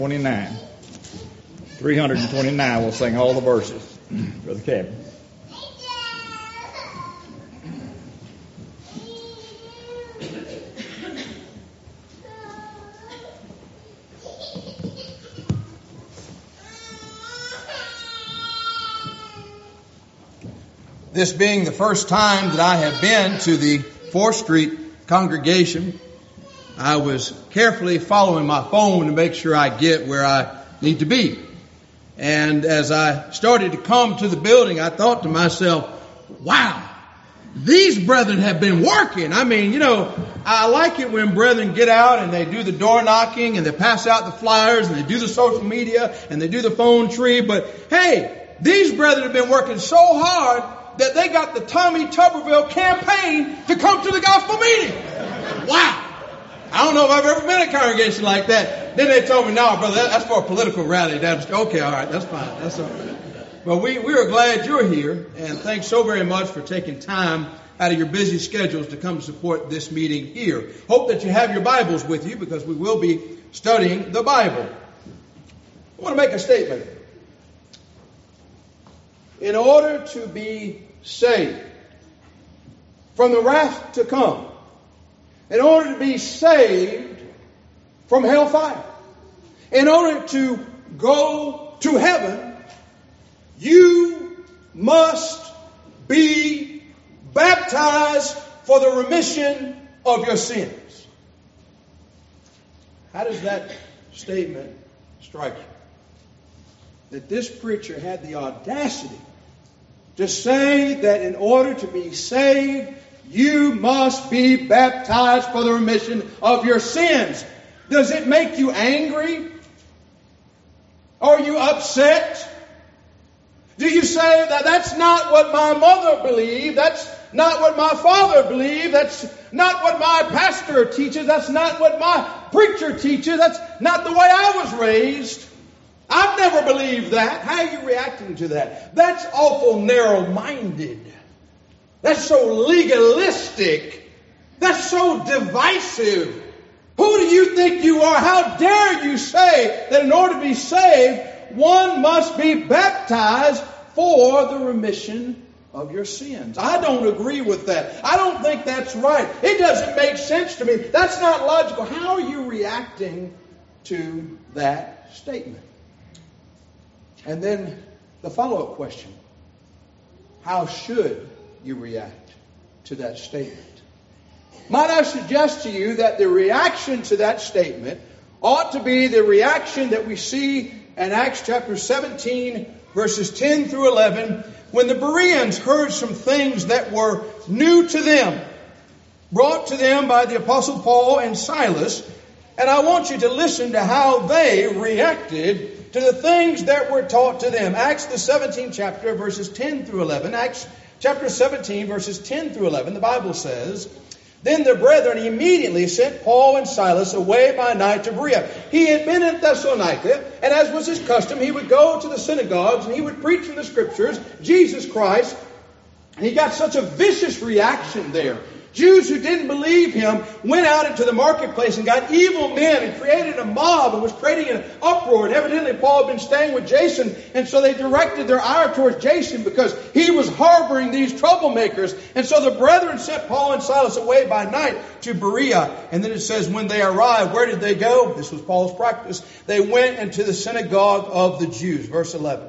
29. 329, we'll sing all the verses. Brother Kevin. This being the first time that I have been to the 4th Street congregation, I was carefully following my phone to make sure I get where I need to be. And as I started to come to the building, I thought to myself, wow, these brethren have been working. I mean, I like it when brethren get out and they do the door knocking and they pass out the flyers and they do the social media and they do the phone tree. But hey, these brethren have been working so hard that they got the Tommy Tuberville campaign to come to the gospel meeting. Wow. I don't know if I've ever been in a congregation like that. Then they told me, no, brother, that's for a political rally. Okay, all right, that's fine. That's all right. But we are glad you're here, and thanks so very much for taking time out of your busy schedules to come support this meeting here. Hope that you have your Bibles with you because we will be studying the Bible. I want to make a statement. In order to be saved from the wrath to come, in order to be saved from hellfire, in order to go to heaven, you must be baptized for the remission of your sins. How does that statement strike you? That this preacher had the audacity to say that in order to be saved, you must be baptized for the remission of your sins. Does it make you angry? Are you upset? Do you say that that's not what my mother believed? That's not what my father believed? That's not what my pastor teaches? That's not what my preacher teaches? That's not the way I was raised? I've never believed that. How are you reacting to that? That's awful narrow-minded. That's so legalistic. That's so divisive. Who do you think you are? How dare you say that in order to be saved, one must be baptized for the remission of your sins? I don't agree with that. I don't think that's right. It doesn't make sense to me. That's not logical. How are you reacting to that statement? And then the follow-up question. How should you react to that statement? Might I suggest to you that the reaction to that statement ought to be the reaction that we see in Acts chapter 17, verses 10 through 11, when the Bereans heard some things that were new to them, brought to them by the Apostle Paul and Silas. And I want you to listen to how they reacted to the things that were taught to them. Acts the 17th chapter, verses 10 through 11. Acts chapter 17, verses 10 through 11, the Bible says, Then the brethren immediately sent Paul and Silas away by night to Berea. He had been in Thessalonica, and as was his custom, he would go to the synagogues and he would preach from the Scriptures, Jesus Christ. And he got such a vicious reaction there. Jews who didn't believe him went out into the marketplace and got evil men and created a mob and was creating an uproar. And evidently Paul had been staying with Jason, and so they directed their ire towards Jason because he was harboring these troublemakers. And so the brethren sent Paul and Silas away by night to Berea. And then it says when they arrived, where did they go? This was Paul's practice. They went into the synagogue of the Jews. Verse 11.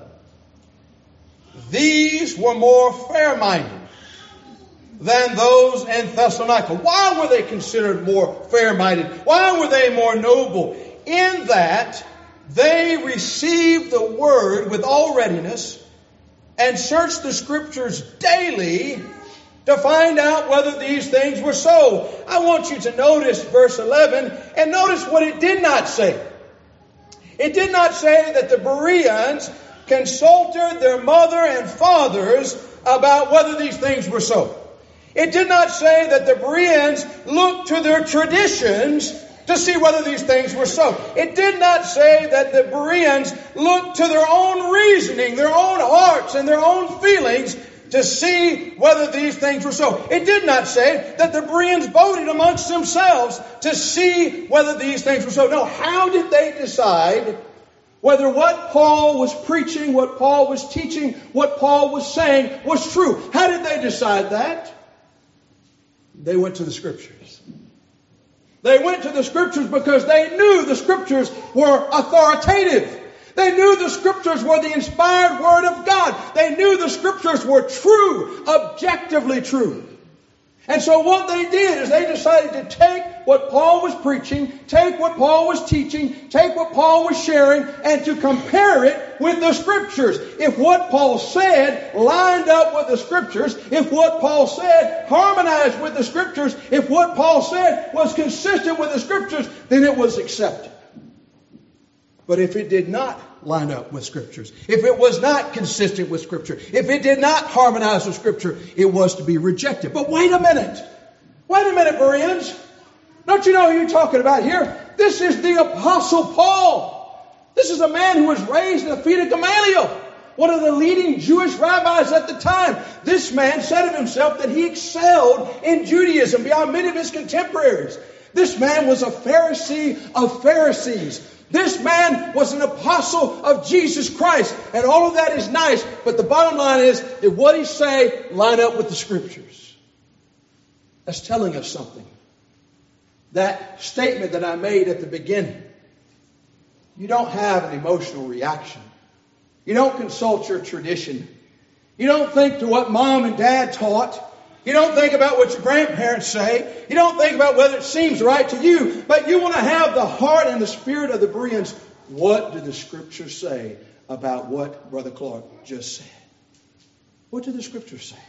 These were more fair-minded than those in Thessalonica. Why were they considered more fair-minded? Why were they more noble? In that they received the word with all readiness and searched the Scriptures daily to find out whether these things were so. I want you to notice verse 11 and notice what it did not say. It did not say that the Bereans consulted their mother and fathers about whether these things were so. It did not say that the Bereans looked to their traditions to see whether these things were so. It did not say that the Bereans looked to their own reasoning, their own hearts, and their own feelings to see whether these things were so. It did not say that the Bereans voted amongst themselves to see whether these things were so. No, how did they decide whether what Paul was preaching, what Paul was teaching, what Paul was saying was true? How did they decide that? They went to the Scriptures. They went to the Scriptures because they knew the Scriptures were authoritative. They knew the Scriptures were the inspired Word of God. They knew the Scriptures were true, objectively true. And so what they did is they decided to take what Paul was preaching, take what Paul was teaching, take what Paul was sharing, and to compare it with the Scriptures. If what Paul said lined up with the Scriptures, if what Paul said harmonized with the Scriptures, if what Paul said was consistent with the Scriptures, then it was accepted. But if it did not line up with Scriptures, if it was not consistent with Scripture, if it did not harmonize with Scripture, it was to be rejected. But wait a minute, Bereans. Don't you know who you're talking about here? This is the Apostle Paul. This is a man who was raised at the feet of Gamaliel, one of the leading Jewish rabbis at the time. This man said of himself that he excelled in Judaism beyond many of his contemporaries. This man was a Pharisee of Pharisees. This man was an apostle of Jesus Christ. And all of that is nice. But the bottom line is, did what he say line up with the Scriptures? That's telling us something. That statement that I made at the beginning. You don't have an emotional reaction. You don't consult your tradition. You don't think to what mom and dad taught. You don't think about what your grandparents say. You don't think about whether it seems right to you. But you want to have the heart and the spirit of the Bereans. What do the Scriptures say about what Brother Clark just said? What do the Scriptures say?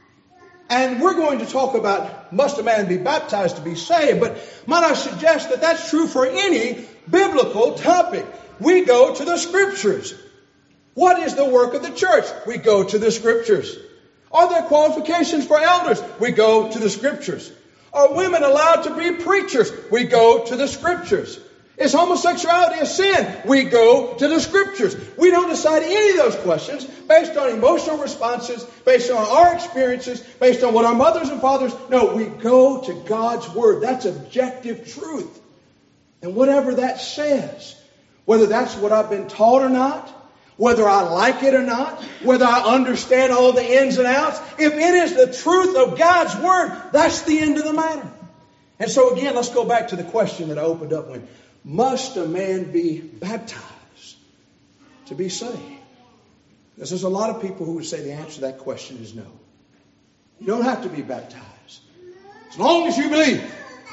And we're going to talk about, must a man be baptized to be saved? But might I suggest that that's true for any biblical topic. We go to the Scriptures. What is the work of the church? We go to the Scriptures. Are there qualifications for elders? We go to the Scriptures. Are women allowed to be preachers? We go to the Scriptures. Is homosexuality a sin? We go to the Scriptures. We don't decide any of those questions based on emotional responses, based on our experiences, based on what our mothers and fathers. No, we go to God's Word. That's objective truth. And whatever that says, whether that's what I've been taught or not, whether I like it or not, whether I understand all the ins and outs, if it is the truth of God's Word, that's the end of the matter. And so again, let's go back to the question that I opened up with. Must a man be baptized to be saved? Because there's a lot of people who would say the answer to that question is no. You don't have to be baptized. As long as you believe.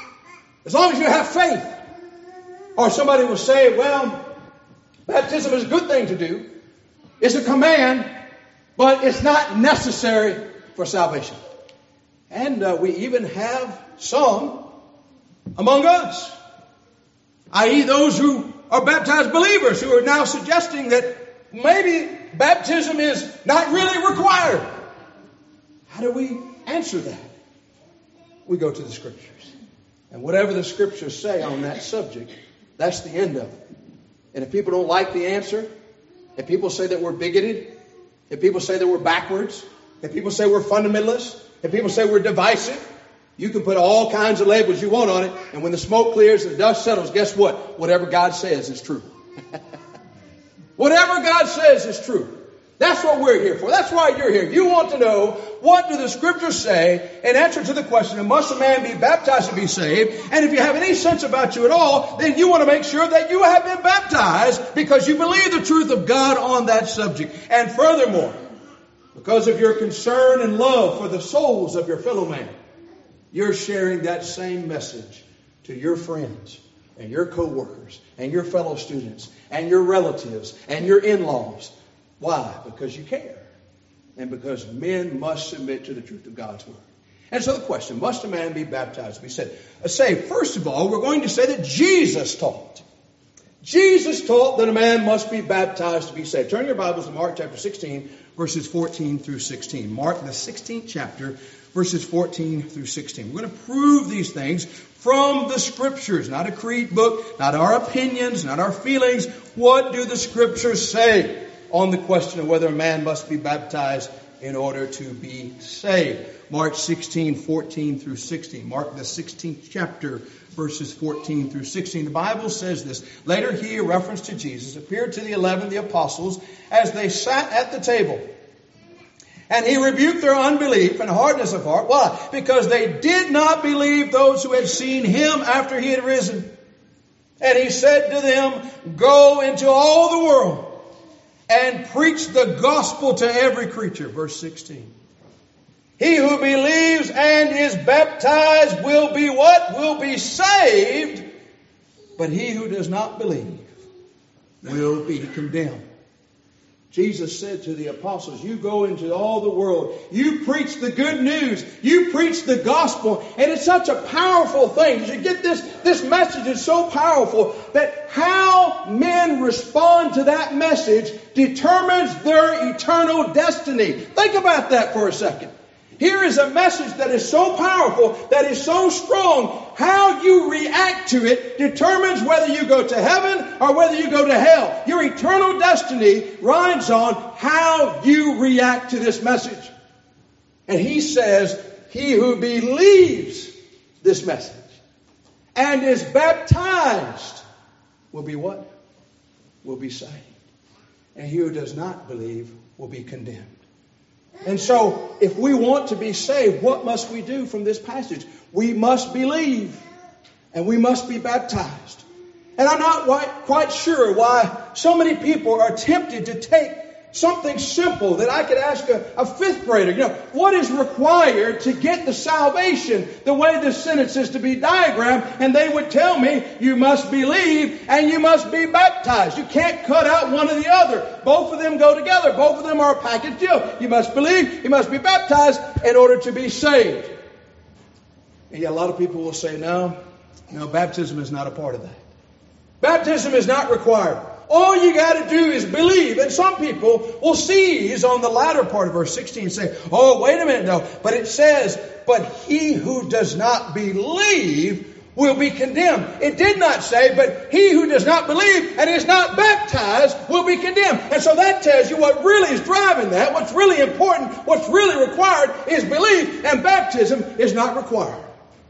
As long as you have faith. Or somebody will say, well, baptism is a good thing to do. It's a command, but it's not necessary for salvation. And we even have some among us, i.e. those who are baptized believers, who are now suggesting that maybe baptism is not really required. How do we answer that? We go to the Scriptures. And whatever the Scriptures say on that subject, that's the end of it. And if people don't like the answer, if people say that we're bigoted, if people say that we're backwards, if people say we're fundamentalists, if people say we're divisive, you can put all kinds of labels you want on it. And when the smoke clears and the dust settles, guess what? Whatever God says is true. Whatever God says is true. That's what we're here for. That's why you're here. You want to know, what do the Scriptures say in answer to the question, must a man be baptized to be saved? And if you have any sense about you at all, then you want to make sure that you have been baptized because you believe the truth of God on that subject. And furthermore, because of your concern and love for the souls of your fellow man, you're sharing that same message to your friends and your co-workers and your fellow students and your relatives and your in-laws. Why? Because you care. And because men must submit to the truth of God's Word. And so the question, must a man be baptized to be saved? First of all, we're going to say that Jesus taught. Jesus taught that a man must be baptized to be saved. Turn your Bibles to Mark chapter 16, verses 14 through 16. Mark, the 16th chapter, verses 14 through 16. We're going to prove these things from the Scriptures, not a creed book, not our opinions, not our feelings. What do the Scriptures say on the question of whether a man must be baptized in order to be saved. Mark 16:14 through 16. Mark the 16th chapter, verses 14 through 16. The Bible says this. Later he, in reference to Jesus, appeared to the 11, the apostles, as they sat at the table. And he rebuked their unbelief and hardness of heart. Why? Because they did not believe those who had seen him after he had risen. And he said to them, go into all the world and preach the gospel to every creature. Verse 16. He who believes and is baptized will be what? Will be saved. But he who does not believe will be condemned. Jesus said to the apostles, you go into all the world. You preach the good news. You preach the gospel. And it's such a powerful thing. You get this message is so powerful that how men respond to that message determines their eternal destiny. Think about that for a second. Here is a message that is so powerful, that is so strong. How you react to it determines whether you go to heaven or whether you go to hell. Your eternal destiny rides on how you react to this message. And he says, he who believes this message and is baptized will be what? Will be saved. And he who does not believe will be condemned. And so, if we want to be saved, what must we do from this passage? We must believe, and we must be baptized. And I'm not quite sure why so many people are tempted to take something simple that I could ask a fifth grader. What is required to get the salvation? The way this sentence is to be diagrammed, and they would tell me, you must believe and you must be baptized. You can't cut out one or the other. Both of them go together. Both of them are a package deal. You must believe, you must be baptized in order to be saved. And yet a lot of people will say, no, baptism is not a part of that. Baptism is not required. All you got to do is believe. And some people will seize on the latter part of verse 16 and say, oh, wait a minute, no. But it says, but he who does not believe will be condemned. It did not say, but he who does not believe and is not baptized will be condemned. And so that tells you what really is driving that. What's really important, what's really required is belief, and baptism is not required.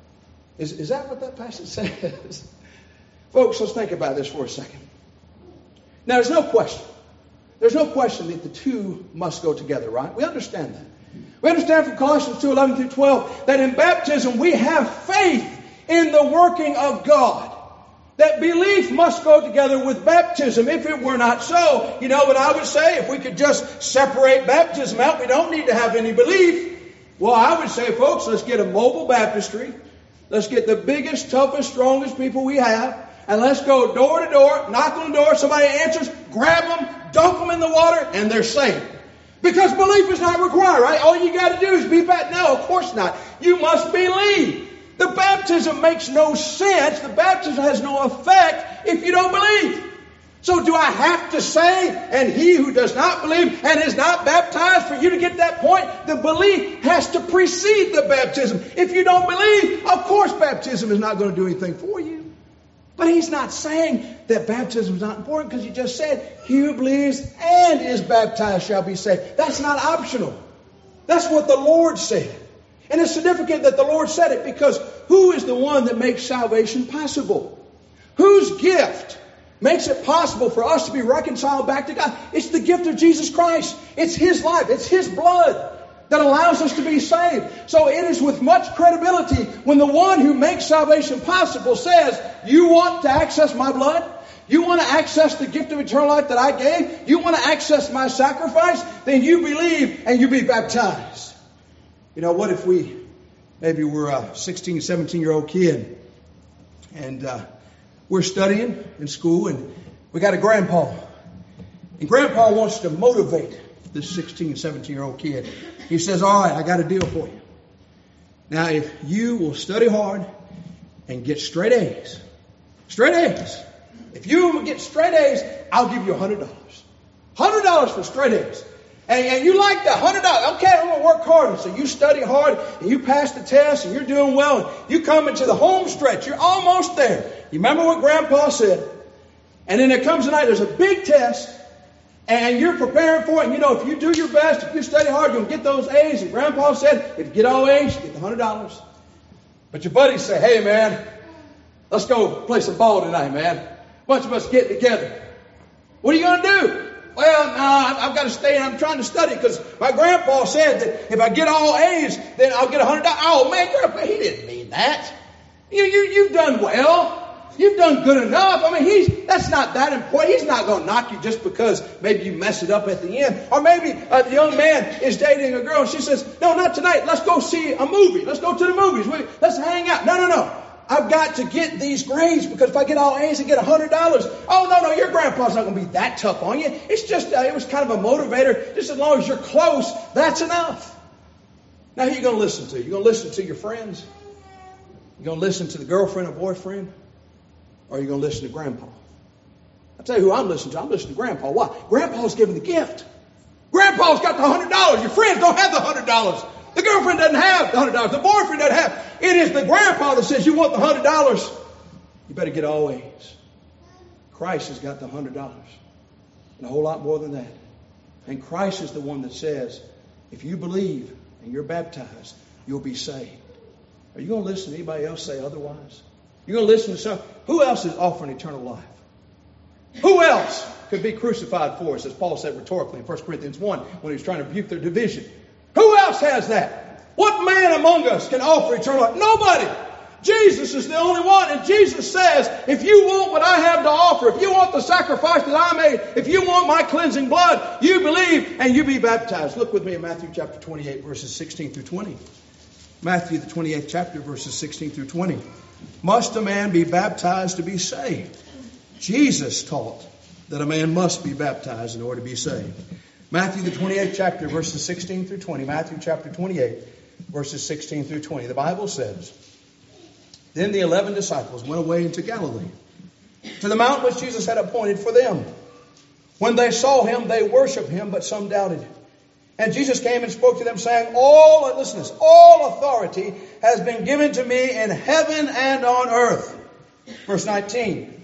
Is that what that passage says? Folks, let's think about this for a second. Now, there's no question. There's no question that the two must go together, right? We understand that. We understand from Colossians 2:11 through 12 that in baptism we have faith in the working of God. That belief must go together with baptism. If it were not so, you know what I would say? If we could just separate baptism out, we don't need to have any belief. Well, I would say, folks, let's get a mobile baptistry. Let's get the biggest, toughest, strongest people we have. And let's go door to door, knock on the door, somebody answers, grab them, dunk them in the water, and they're saved. Because belief is not required, right? All you got to do is be baptized. No, of course not. You must believe. The baptism makes no sense. The baptism has no effect if you don't believe. So do I have to say, and he who does not believe and is not baptized, for you to get that point? The belief has to precede the baptism. If you don't believe, of course baptism is not going to do anything for you. But he's not saying that baptism is not important, because he just said, he who believes and is baptized shall be saved. That's not optional. That's what the Lord said. And it's significant that the Lord said it, because who is the one that makes salvation possible? Whose gift makes it possible for us to be reconciled back to God? It's the gift of Jesus Christ. It's his life. It's his blood that allows us to be saved. So it is with much credibility when the one who makes salvation possible says, you want to access my blood? You want to access the gift of eternal life that I gave? You want to access my sacrifice? Then you believe and you be baptized. What if maybe we're a 16, 17-year-old kid, and we're studying in school, and we got a grandpa. And grandpa wants to motivate this 16, 17-year-old kid. He says, all right, I got a deal for you. Now, if you will study hard and get straight A's, if you will get straight A's, I'll give you $100. $100 for straight A's. And you like the $100. Okay, I'm going to work hard. And so you study hard and you pass the test and you're doing well. And you come into the home stretch. You're almost there. You remember what Grandpa said? And then there comes a night, there's a big test. And you're preparing for it. And you know, if you do your best, if you study hard, you'll get those A's. And Grandpa said, if you get all A's, you get the $100. But your buddies say, hey, man, let's go play some ball tonight, man. A bunch of us get together. What are you going to do? Well, no, I've got to stay and I'm trying to study because my grandpa said that if I get all A's, then I'll get $100. Oh, man, Grandpa, he didn't mean that. You've done well. You've done good enough. I mean, that's not that important. He's not going to knock you just because maybe you mess it up at the end. Or maybe the young man is dating a girl and she says, no, not tonight. Let's go see a movie. Let's go to the movies. Let's hang out. No. I've got to get these grades because if I get all A's, I get $100. Oh, no, your grandpa's not going to be that tough on you. It's just, it was kind of a motivator. Just as long as you're close, that's enough. Now, who are you going to listen to? You're going to listen to your friends? You're going to listen to the girlfriend or boyfriend? Or are you going to listen to Grandpa? I'll tell you who I'm listening to. I'm listening to Grandpa. Why? Grandpa's giving the gift. Grandpa's got the $100. Your friends don't have the $100. The girlfriend doesn't have the $100. The boyfriend doesn't have. It is the grandpa that says, you want the $100. You better get all A's. Christ has got the $100. And a whole lot more than that. And Christ is the one that says, if you believe and you're baptized, you'll be saved. Are you going to listen to anybody else say otherwise? You're going to listen to some. Who else is offering eternal life? Who else could be crucified for us, as Paul said rhetorically in 1 Corinthians 1 when he was trying to rebuke their division? Who else has that? What man among us can offer eternal life? Nobody. Jesus is the only one. And Jesus says, if you want what I have to offer, if you want the sacrifice that I made, if you want my cleansing blood, you believe and you be baptized. Look with me in Matthew chapter 28, verses 16 through 20. Matthew, the 28th chapter, verses 16 through 20. Must a man be baptized to be saved? Jesus taught that a man must be baptized in order to be saved. Matthew, the 28th chapter, verses 16 through 20. Matthew chapter 28, verses 16 through 20. The Bible says, then the 11 disciples went away into Galilee, to the mountain which Jesus had appointed for them. When they saw him, they worshipped him, but some doubted. And Jesus came and spoke to them, saying, all authority has been given to me in heaven and on earth. Verse 19,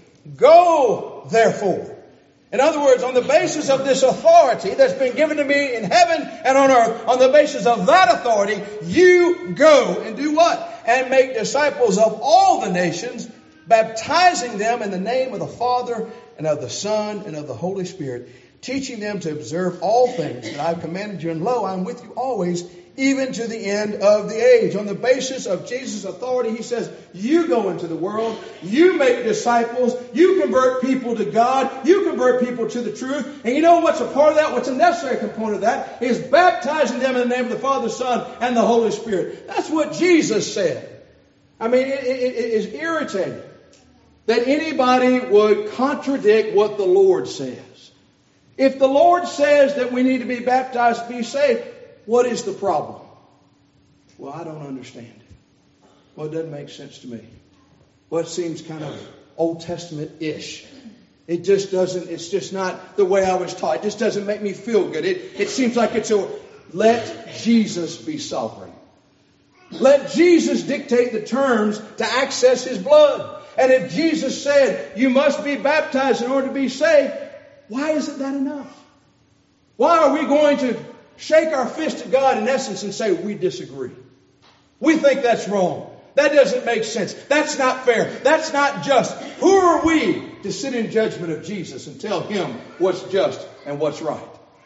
go, therefore. In other words, on the basis of this authority that's been given to me in heaven and on earth, on the basis of that authority, you go and do what? And make disciples of all the nations, baptizing them in the name of the Father and of the Son and of the Holy Spirit, teaching them to observe all things that I've commanded you. And lo, I'm with you always, even to the end of the age. On the basis of Jesus' authority, he says, you go into the world, you make disciples, you convert people to God, you convert people to the truth. And you know what's a part of that? What's a necessary component of that is baptizing them in the name of the Father, Son, and the Holy Spirit. That's what Jesus said. I mean, it is irritating that anybody would contradict what the Lord says. If the Lord says that we need to be baptized to be saved, what is the problem? Well, I don't understand it. Well, it doesn't make sense to me. Well, it seems kind of Old Testament-ish. It just doesn't, it's just not the way I was taught. It just doesn't make me feel good. It seems like let Jesus be sovereign. Let Jesus dictate the terms to access his blood. And if Jesus said, you must be baptized in order to be saved, why isn't that enough? Why are we going to shake our fist at God in essence and say we disagree? We think that's wrong. That doesn't make sense. That's not fair. That's not just. Who are we to sit in judgment of Jesus and tell him what's just and what's right?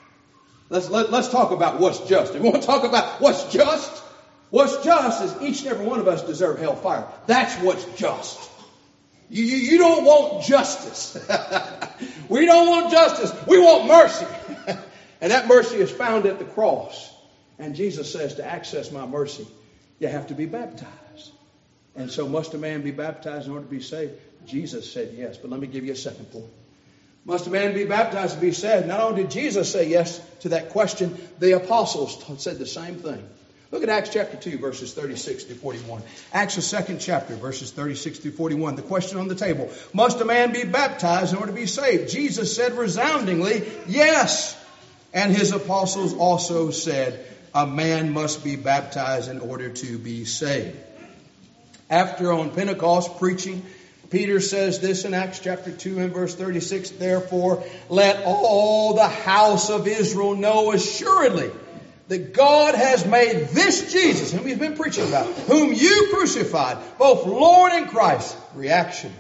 Let's talk about what's just. If we want to talk about what's just is each and every one of us deserve hellfire. That's what's just. You don't want justice. We don't want justice. We want mercy. And that mercy is found at the cross. And Jesus says to access my mercy, you have to be baptized. And so must a man be baptized in order to be saved? Jesus said yes. But let me give you a second point. Must a man be baptized to be saved? Not only did Jesus say yes to that question, the apostles said the same thing. Look at Acts chapter 2, verses 36 to 41. Acts the second chapter, verses 36 through 41. The question on the table. Must a man be baptized in order to be saved? Jesus said resoundingly, yes. And his apostles also said, a man must be baptized in order to be saved. After on Pentecost preaching Peter says this in Acts chapter 2 and verse 36, therefore let all the house of Israel know assuredly that God has made this Jesus, whom he's been preaching about, whom you crucified, both Lord and Christ. Reaction.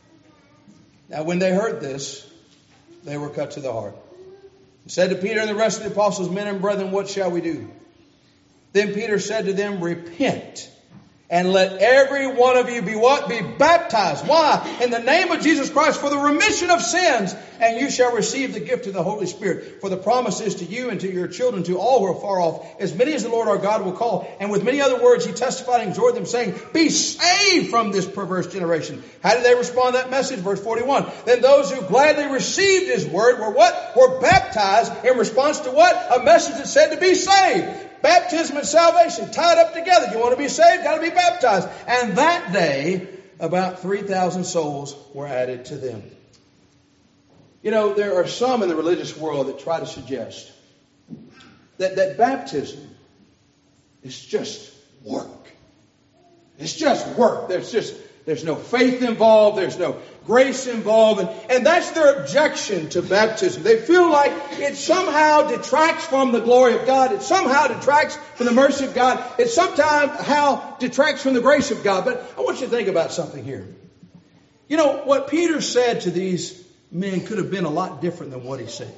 Now when they heard this, they were cut to the heart. He said to Peter and the rest of the apostles, men and brethren, what shall we do? Then Peter said to them, repent. And let every one of you be what? Be baptized. Why? In the name of Jesus Christ for the remission of sins. And you shall receive the gift of the Holy Spirit. For the promise is to you and to your children, to all who are far off, as many as the Lord our God will call. And with many other words he testified and exhorted them, saying, be saved from this perverse generation. How did they respond to that message? Verse 41. Then those who gladly received his word were what? Were baptized in response to what? A message that said to be saved. Baptism and salvation tied up together. You want to be saved? Got to be baptized. And that day, about 3,000 souls were added to them. You know, there are some in the religious world that try to suggest that baptism is just work. It's just work. There's no faith involved. There's no grace involved. And that's their objection to baptism. They feel like it somehow detracts from the glory of God. It somehow detracts from the mercy of God. It somehow detracts from the grace of God. But I want you to think about something here. You know, what Peter said to these men could have been a lot different than what he said.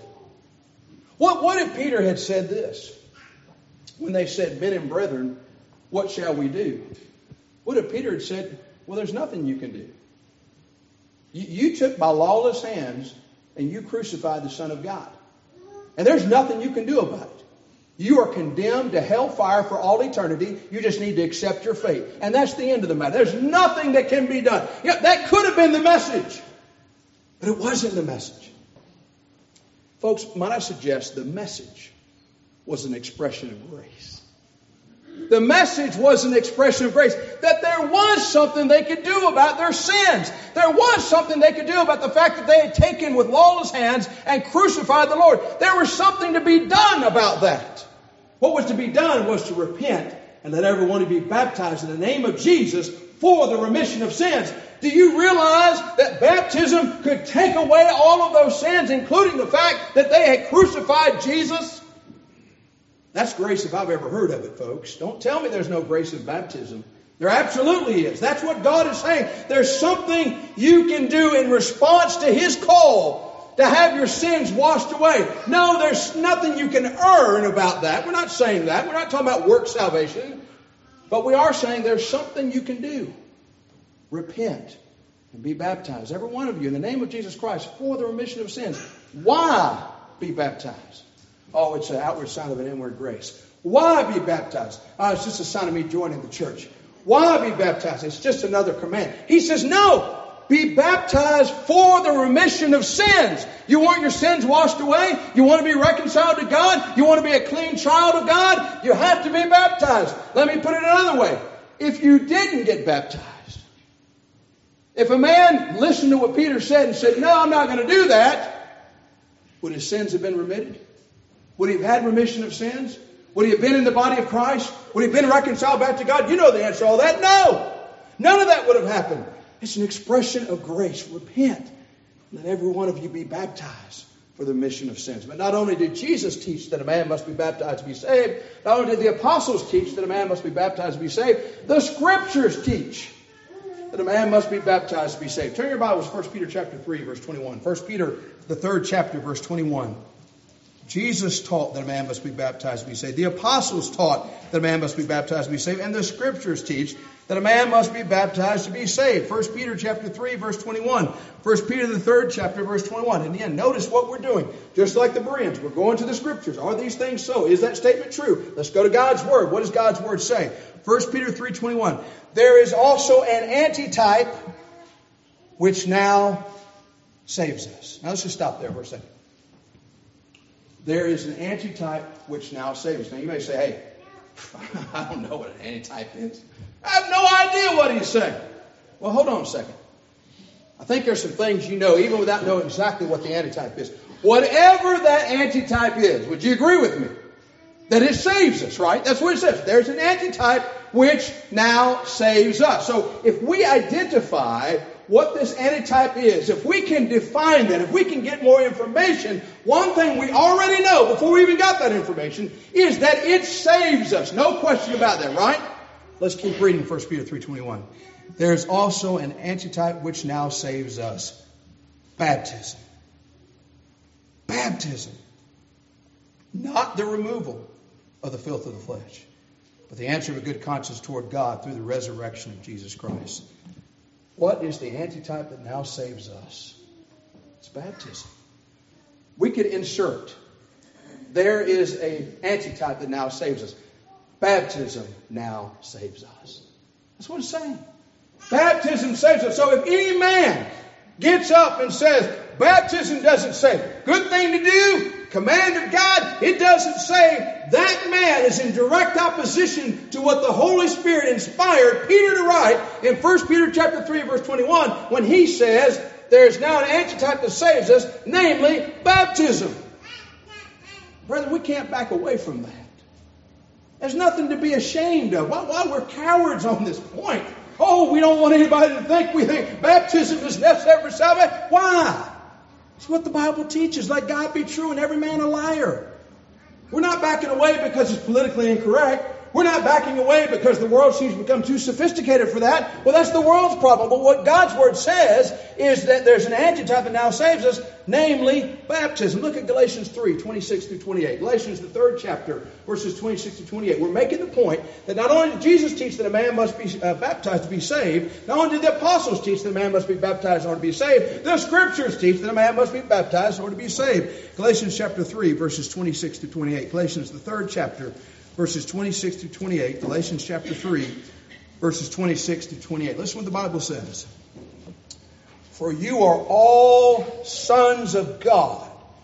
What if Peter had said this? When they said, men and brethren, what shall we do? What if Peter had said, well, there's nothing you can do. You took by lawless hands and you crucified the Son of God. And there's nothing you can do about it. You are condemned to hellfire for all eternity. You just need to accept your fate. And that's the end of the matter. There's nothing that can be done. Yeah, that could have been the message. But it wasn't the message. Folks, might I suggest the message was an expression of grace. The message was an expression of grace. That there was something they could do about their sins. There was something they could do about the fact that they had taken with lawless hands and crucified the Lord. There was something to be done about that. What was to be done was to repent and let everyone be baptized in the name of Jesus for the remission of sins. Do you realize that baptism could take away all of those sins, including the fact that they had crucified Jesus? That's grace if I've ever heard of it, folks. Don't tell me there's no grace in baptism. There absolutely is. That's what God is saying. There's something you can do in response to his call to have your sins washed away. No, there's nothing you can earn about that. We're not saying that. We're not talking about work salvation. But we are saying there's something you can do. Repent and be baptized. Every one of you in the name of Jesus Christ for the remission of sins. Why be baptized? Oh, it's an outward sign of an inward grace. Why be baptized? Oh, it's just a sign of me joining the church. Why be baptized? It's just another command. He says, no. Be baptized for the remission of sins. You want your sins washed away? You want to be reconciled to God? You want to be a clean child of God? You have to be baptized. Let me put it another way. If you didn't get baptized, if a man listened to what Peter said and said, no, I'm not going to do that, would his sins have been remitted? Would he have had remission of sins? Would he have been in the body of Christ? Would he have been reconciled back to God? You know the answer to all that. No. None of that would have happened. It's an expression of grace. Repent. Let every one of you be baptized for the remission of sins. But not only did Jesus teach that a man must be baptized to be saved, not only did the apostles teach that a man must be baptized to be saved, the scriptures teach that a man must be baptized to be saved. Turn your Bibles to 1 Peter chapter 3, verse 21. 1 Peter, the 3rd chapter, verse 21. Jesus taught that a man must be baptized to be saved. The apostles taught that a man must be baptized to be saved. And the scriptures teach that a man must be baptized to be saved. 1 Peter chapter 3, verse 21. 1 Peter the 3rd chapter, verse 21. And again, notice what we're doing. Just like the Bereans, we're going to the scriptures. Are these things so? Is that statement true? Let's go to God's word. What does God's word say? 1 Peter 3:21. There is also an antitype which now saves us. Now let's just stop there for a second. There is an antitype which now saves. Now you may say, hey, I don't know what an antitype is. I have no idea what he's saying. Well, hold on a second. I think there's some things you know, even without knowing exactly what the antitype is. Whatever that antitype is, would you agree with me? That it saves us, right? That's what it says. There's an antitype which now saves us. So if we identify what this antitype is, if we can define that, if we can get more information, one thing we already know before we even got that information is that it saves us. No question about that, right? Let's keep reading 1 Peter 3:21. There's also an antitype which now saves us. Baptism. Baptism. Not the removal of the filth of the flesh, but the answer of a good conscience toward God through the resurrection of Jesus Christ. What is the antitype that now saves us? It's baptism. We could insert, there is an antitype that now saves us. Baptism now saves us. That's what it's saying. Baptism saves us. So if any man gets up and says, baptism doesn't save, good thing to do, command of God, it doesn't save, that man is in direct opposition to what the Holy Spirit inspired Peter to write in 1 Peter chapter 3, verse 21, when he says, there is now an antitype that saves us, namely baptism. Brethren, we can't back away from that. There's nothing to be ashamed of. Why we're cowards on this point. Oh, we don't want anybody to think we think baptism is necessary for salvation. Why? It's what the Bible teaches. Let God be true and every man a liar. We're not backing away because it's politically incorrect. We're not backing away because the world seems to become too sophisticated for that. Well, that's the world's problem. But what God's Word says is that there's an antitype that now saves us, namely baptism. Look at Galatians 3, 26 through 28. Galatians, the 3rd chapter, verses 26 to 28. We're making the point that not only did Jesus teach that a man must be baptized to be saved, not only did the apostles teach that a man must be baptized in order to be saved, the Scriptures teach that a man must be baptized in order to be saved. Galatians chapter 3, verses 26 to 28. Galatians, the 3rd chapter, verses 26 to 28. Galatians chapter 3, verses 26 to 28. Listen what the Bible says. For you are all sons of God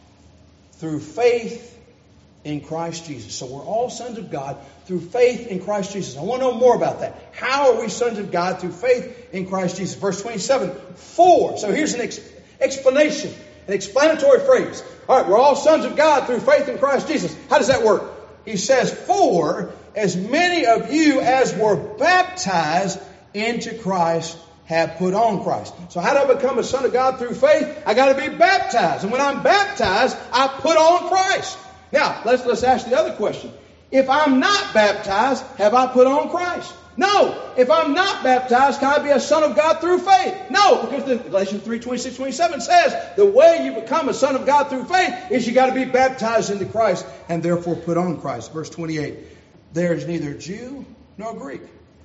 through faith in Christ Jesus. So we're all sons of God through faith in Christ Jesus. I want to know more about that. How are we sons of God through faith in Christ Jesus? Verse 27. For. So here's an explanation, an explanatory phrase. All right, we're all sons of God through faith in Christ Jesus. How does that work? He says, for as many of you as were baptized into Christ have put on Christ. So how do I become a son of God through faith? I got to be baptized. And when I'm baptized, I put on Christ. Now, let's ask the other question. If I'm not baptized, have I put on Christ? No. If I'm not baptized, can I be a son of God through faith? No, because Galatians 3, 26, 27 says the way you become a son of God through faith is you got to be baptized into Christ and therefore put on Christ. Verse 28, there is neither Jew nor Greek.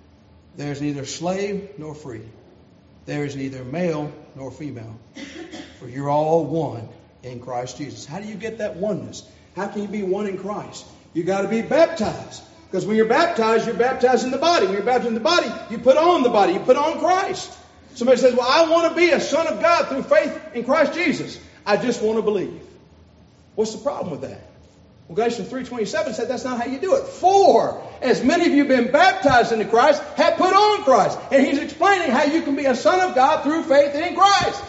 There is neither slave nor free. There is neither male nor female. For you're all one in Christ Jesus. How do you get that oneness? How can you be one in Christ? You got to be baptized. Because when you're baptized in the body. When you're baptized in the body, you put on the body. You put on Christ. Somebody says, well, I want to be a son of God through faith in Christ Jesus. I just want to believe. What's the problem with that? Well, Galatians 3:27 said that's not how you do it. For as many of you have been baptized into Christ have put on Christ. And he's explaining how you can be a son of God through faith in Christ.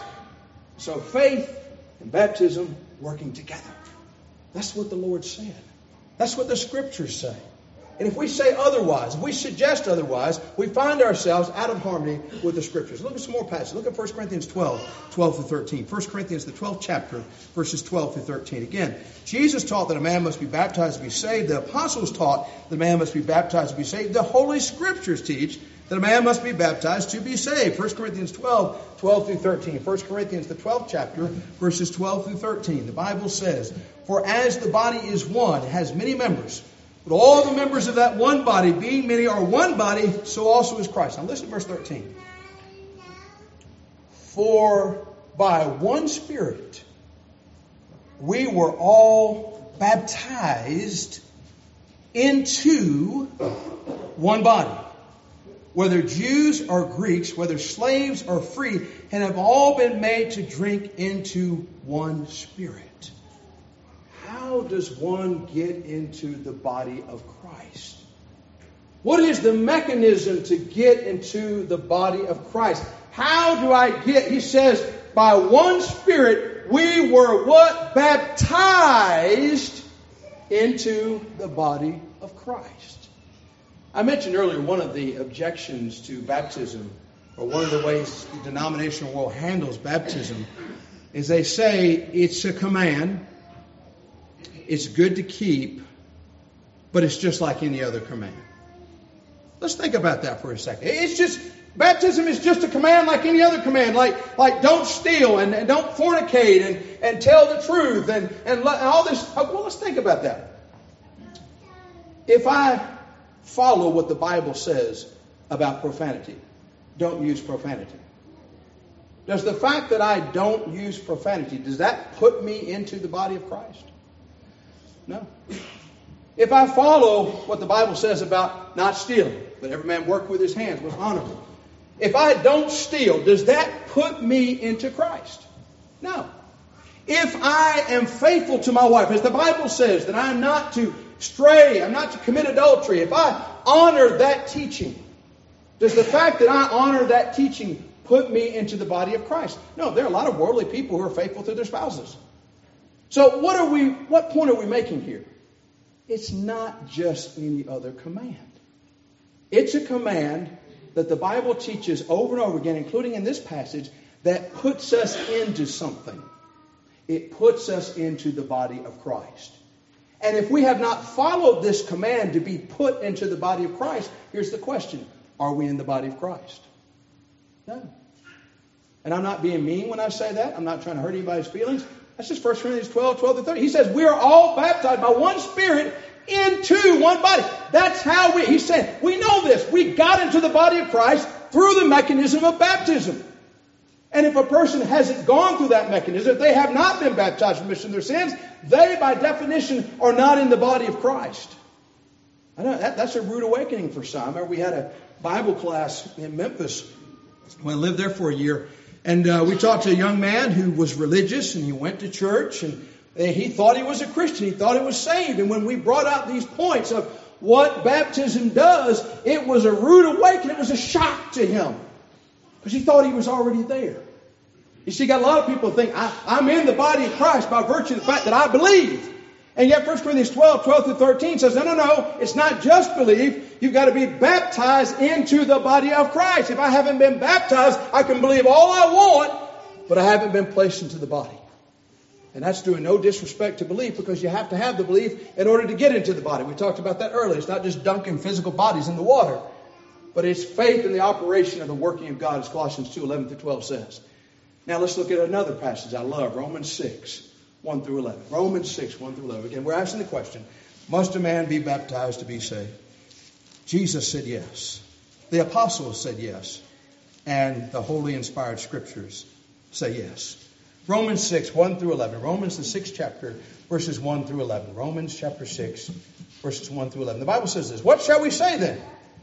So faith and baptism working together. That's what the Lord said. That's what the Scriptures say. And if we say otherwise, if we suggest otherwise, we find ourselves out of harmony with the Scriptures. Look at some more passages. Look at 1 Corinthians 12, 12 through 13. 1 Corinthians, the 12th chapter, verses 12 through 13. Again, Jesus taught that a man must be baptized to be saved. The apostles taught that a man must be baptized to be saved. The Holy Scriptures teach that a man must be baptized to be saved. 1 Corinthians 12, 12 through 13. 1 Corinthians, the 12th chapter, verses 12 through 13. The Bible says, for as the body is one, it has many members, but all the members of that one body, being many, are one body, so also is Christ. Now listen to verse 13. For by one Spirit we were all baptized into one body, whether Jews or Greeks, whether slaves or free, and have all been made to drink into one Spirit. How does one get into the body of Christ? What is the mechanism to get into the body of Christ? How do I get? He says, by one Spirit we were what? Baptized into the body of Christ. I mentioned earlier one of the objections to baptism or one of the ways the denominational world handles baptism, is they say it's a command, it's good to keep, but it's just like any other command. Let's think about that for a second. Baptism is just a command like any other command, like don't steal and don't fornicate and tell the truth and all this. Well, let's think about that. If I follow what the Bible says about profanity, don't use profanity. Does the fact that I don't use profanity, does that put me into the body of Christ? No. If I follow what the Bible says about not stealing, but every man work with his hands was honorable. If I don't steal, does that put me into Christ? No. If I am faithful to my wife, as the Bible says, that I'm not to stray, I'm not to commit adultery, if I honor that teaching, does the fact that I honor that teaching put me into the body of Christ? No, there are a lot of worldly people who are faithful to their spouses. So what point are we making here? It's not just any other command. It's a command that the Bible teaches over and over again, including in this passage, that puts us into something. It puts us into the body of Christ. And if we have not followed this command to be put into the body of Christ, here's the question. Are we in the body of Christ? No. And I'm not being mean when I say that. I'm not trying to hurt anybody's feelings. That's just 1 Corinthians 12:30. He says we are all baptized by one Spirit into one body. That's how he's saying, we know this. We got into the body of Christ through the mechanism of baptism. And if a person hasn't gone through that mechanism, if they have not been baptized for remission of their sins, they by definition are not in the body of Christ. I know that's a rude awakening for some. I remember we had a Bible class in Memphis when I lived there for a year. And we talked to a young man who was religious and he went to church and he thought he was a Christian. He thought he was saved. And when we brought out these points of what baptism does, it was a rude awakening. It was a shock to him because he thought he was already there. You see, got a lot of people think, I'm in the body of Christ by virtue of the fact that I believe. And yet 1 Corinthians 12:13 says, no, it's not just believe. You've got to be baptized into the body of Christ. If I haven't been baptized, I can believe all I want, but I haven't been placed into the body. And that's doing no disrespect to belief because you have to have the belief in order to get into the body. We talked about that earlier. It's not just dunking physical bodies in the water, but it's faith in the operation of the working of God, as Colossians 2:11-12 says. Now let's look at another passage I love, Romans 6:1-11. Romans 6:1-11. Again, we're asking the question, must a man be baptized to be saved? Jesus said yes. The apostles said yes. And the holy inspired scriptures say yes. Romans 6:1-11. Romans the 6th chapter, verses 1-11. Romans chapter 6, verses 1-11. The Bible says this. What shall we say then?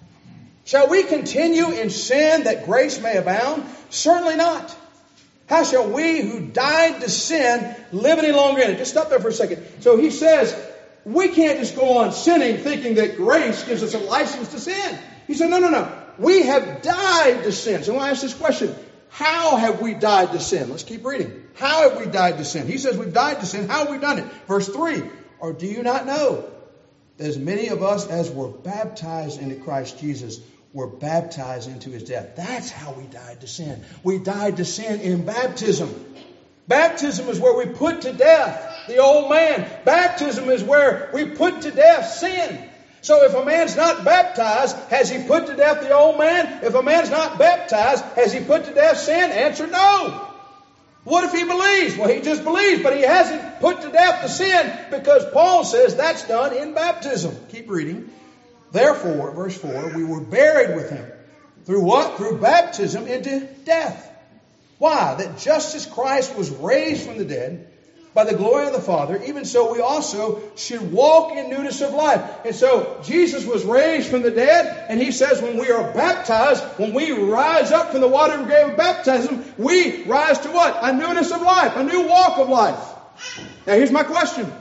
Shall we continue in sin that grace may abound? Certainly not. How shall we who died to sin live any longer in it? Just stop there for a second. So he says, we can't just go on sinning thinking that grace gives us a license to sin. He said, no. We have died to sin. So I want to ask this question. How have we died to sin? Let's keep reading. How have we died to sin? He says we've died to sin. How have we done it? Verse 3. Or do you not know that as many of us as were baptized into Christ Jesus were baptized into his death? That's how we died to sin. We died to sin in baptism. Baptism is where we put to death the old man. Baptism is where we put to death sin. So if a man's not baptized, has he put to death the old man? If a man's not baptized, has he put to death sin? Answer no. What if he believes? Well, he just believes, but he hasn't put to death the sin because Paul says that's done in baptism. Keep reading. Therefore, verse 4, we were buried with him. Through what? Through baptism into death. Why? That just as Christ was raised from the dead by the glory of the Father, even so we also should walk in newness of life. And so Jesus was raised from the dead, and he says when we are baptized, when we rise up from the water grave of baptism, we rise to what? A newness of life, a new walk of life. Now here's my question.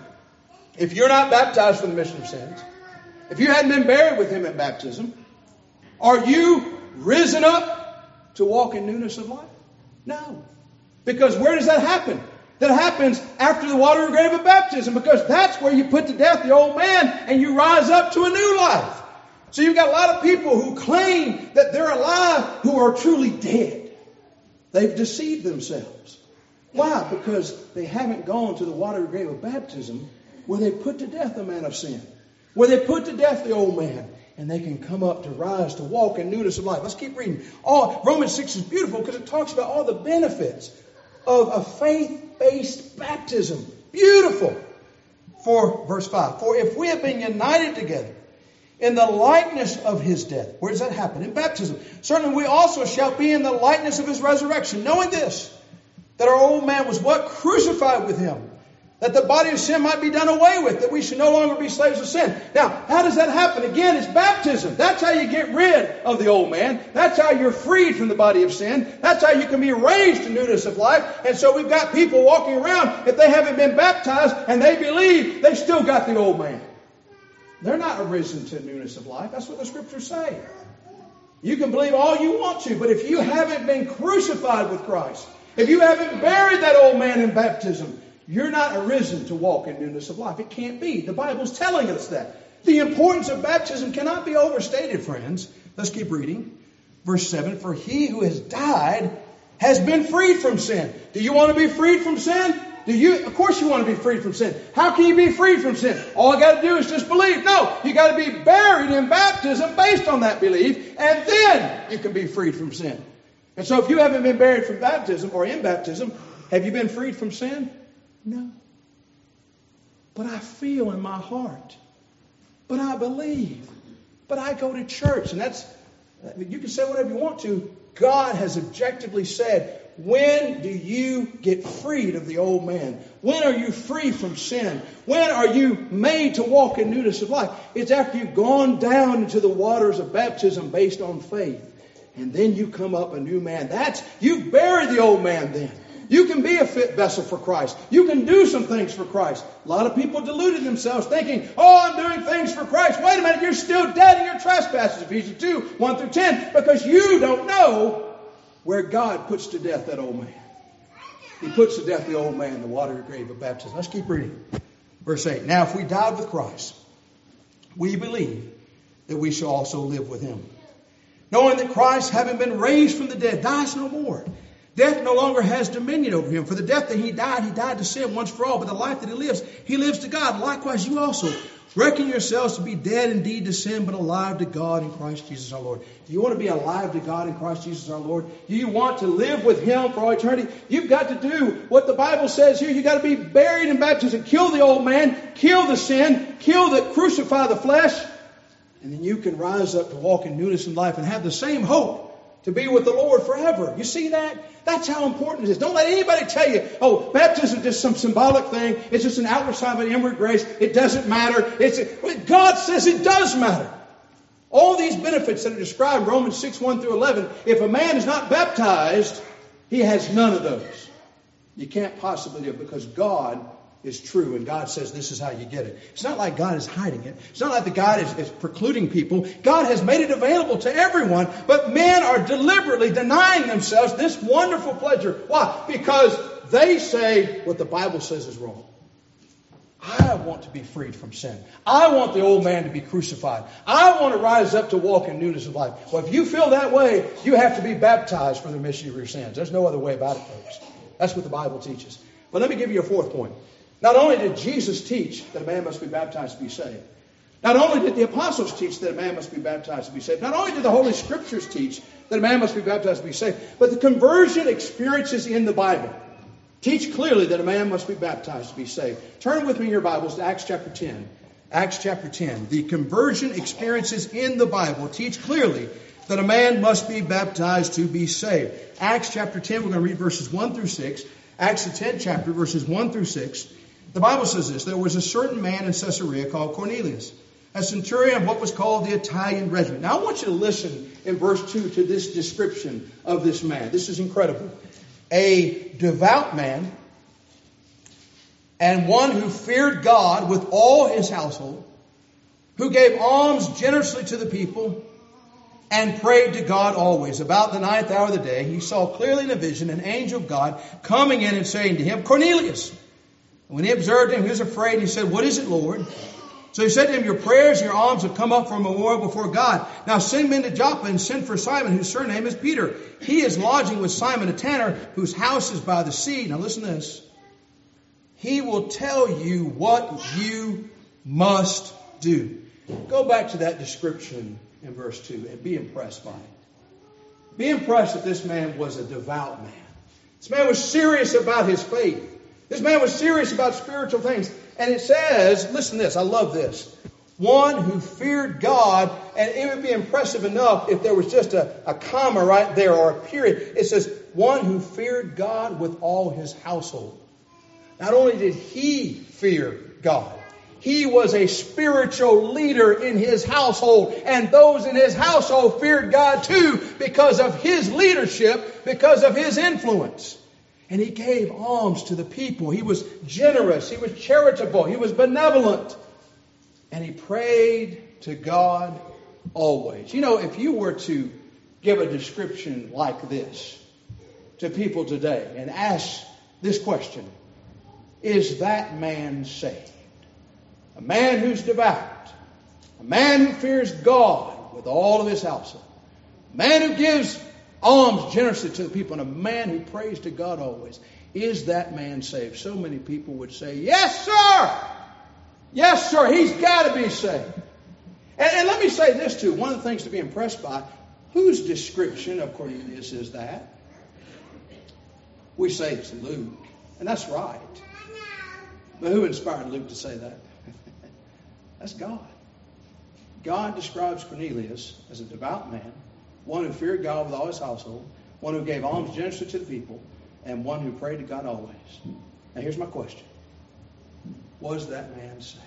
If you're not baptized for the remission of sins, if you hadn't been buried with him at baptism, are you risen up to walk in newness of life? No. Because where does that happen? That happens after the water grave of baptism, because that's where you put to death the old man and you rise up to a new life. So you've got a lot of people who claim that they're alive who are truly dead. They've deceived themselves. Why? Because they haven't gone to the watery grave of baptism where they put to death the man of sin, where they put to death the old man, and they can come up to rise, to walk in newness of life. Let's keep reading. Romans 6 is beautiful because it talks about all the benefits of a faith-based baptism. Beautiful. For verse 5, for if we have been united together in the likeness of his death. Where does that happen? In baptism. Certainly we also shall be in the likeness of his resurrection. Knowing this, that our old man was what? Crucified with him. That the body of sin might be done away with. That we should no longer be slaves of sin. Now, how does that happen? Again, it's baptism. That's how you get rid of the old man. That's how you're freed from the body of sin. That's how you can be raised to newness of life. And so we've got people walking around, if they haven't been baptized and they believe, they still got the old man. They're not arisen to newness of life. That's what the scriptures say. You can believe all you want to, but if you haven't been crucified with Christ, if you haven't buried that old man in baptism, you're not arisen to walk in newness of life. It can't be. The Bible's telling us that. The importance of baptism cannot be overstated, friends. Let's keep reading. Verse 7, for he who has died has been freed from sin. Do you want to be freed from sin? Of course you want to be freed from sin. How can you be freed from sin? All I got to do is just believe. No, you got to be buried in baptism based on that belief, and then you can be freed from sin. And so if you haven't been buried from baptism or in baptism, have you been freed from sin? No. But I feel in my heart. But I believe. But I go to church. And you can say whatever you want to. God has objectively said, when do you get freed of the old man? When are you free from sin? When are you made to walk in newness of life? It's after you've gone down into the waters of baptism based on faith. And then you come up a new man. You've buried the old man then. You can be a fit vessel for Christ. You can do some things for Christ. A lot of people deluded themselves thinking, I'm doing things for Christ. Wait a minute, you're still dead in your trespasses. Ephesians 2, 1 through 10. Because you don't know where God puts to death that old man. He puts to death the old man in the watery grave of baptism. Let's keep reading. Verse 8. Now if we died with Christ, we believe that we shall also live with him. Knowing that Christ, having been raised from the dead, dies no more. Death no longer has dominion over him. For the death that he died to sin once for all. But the life that he lives to God. Likewise, you also reckon yourselves to be dead indeed to sin, but alive to God in Christ Jesus our Lord. Do you want to be alive to God in Christ Jesus our Lord? Do you want to live with him for all eternity? You've got to do what the Bible says here. You've got to be buried in baptism. Kill the old man. Kill the sin. Crucify the flesh. And then you can rise up to walk in newness in life and have the same hope to be with the Lord forever. You see that? That's how important it is. Don't let anybody tell you, baptism is just some symbolic thing. It's just an outward sign of an inward grace. It doesn't matter. God says it does matter. All these benefits that are described in Romans 6, 1 through 11, if a man is not baptized, he has none of those. You can't possibly do it because God is true, and God says this is how you get it. It's not like God is hiding it. It's not like the God is precluding people. God has made it available to everyone, but men are deliberately denying themselves this wonderful pleasure. Why? Because they say what the Bible says is wrong. I want to be freed from sin. I want the old man to be crucified. I want to rise up to walk in newness of life. Well, if you feel that way, you have to be baptized for the remission of your sins. There's no other way about it, folks. That's what the Bible teaches. But let me give you a fourth point. Not only did Jesus teach that a man must be baptized to be saved. Not only did the apostles teach that a man must be baptized to be saved. Not only did the Holy Scriptures teach that a man must be baptized to be saved. But the conversion experiences in the Bible teach clearly that a man must be baptized to be saved. Turn with me in your Bibles to Acts chapter 10. Acts chapter 10. The conversion experiences in the Bible teach clearly that a man must be baptized to be saved. Acts chapter 10, we're going to read verses 1 through 6. Acts the 10th chapter, verses 1 through 6. The Bible says this: there was a certain man in Caesarea called Cornelius, a centurion of what was called the Italian regiment. Now I want you to listen in verse 2 to this description of this man. This is incredible. A devout man and one who feared God with all his household, who gave alms generously to the people and prayed to God always. About the 9th hour of the day, he saw clearly in a vision an angel of God coming in and saying to him, Cornelius. And when he observed him, he was afraid. And he said, what is it, Lord? So he said to him, your prayers and your alms have come up for a memorial before God. Now send men to Joppa and send for Simon, whose surname is Peter. He is lodging with Simon a tanner, whose house is by the sea. Now listen to this. He will tell you what you must do. Go back to that description in verse 2 and be impressed by it. Be impressed that this man was a devout man. This man was serious about his faith. This man was serious about spiritual things. And it says, listen to this, I love this. One who feared God, and it would be impressive enough if there was just a comma right there or a period. It says, one who feared God with all his household. Not only did he fear God, he was a spiritual leader in his household. And those in his household feared God too because of his leadership, because of his influence. And he gave alms to the people. He was generous. He was charitable. He was benevolent. And he prayed to God always. You know, if you were to give a description like this to people today and ask this question, is that man saved? A man who's devout. A man who fears God with all of his household. A man who gives alms generously to the people, and a man who prays to God always. Is that man saved? So many people would say, yes, sir! Yes, sir, he's got to be saved. And let me say this too. One of the things to be impressed by, whose description of Cornelius is that? We say it's Luke, and that's right. But who inspired Luke to say that? That's God. God describes Cornelius as a devout man, one who feared God with all his household, one who gave alms generously to the people, and one who prayed to God always. Now here's my question. Was that man saved?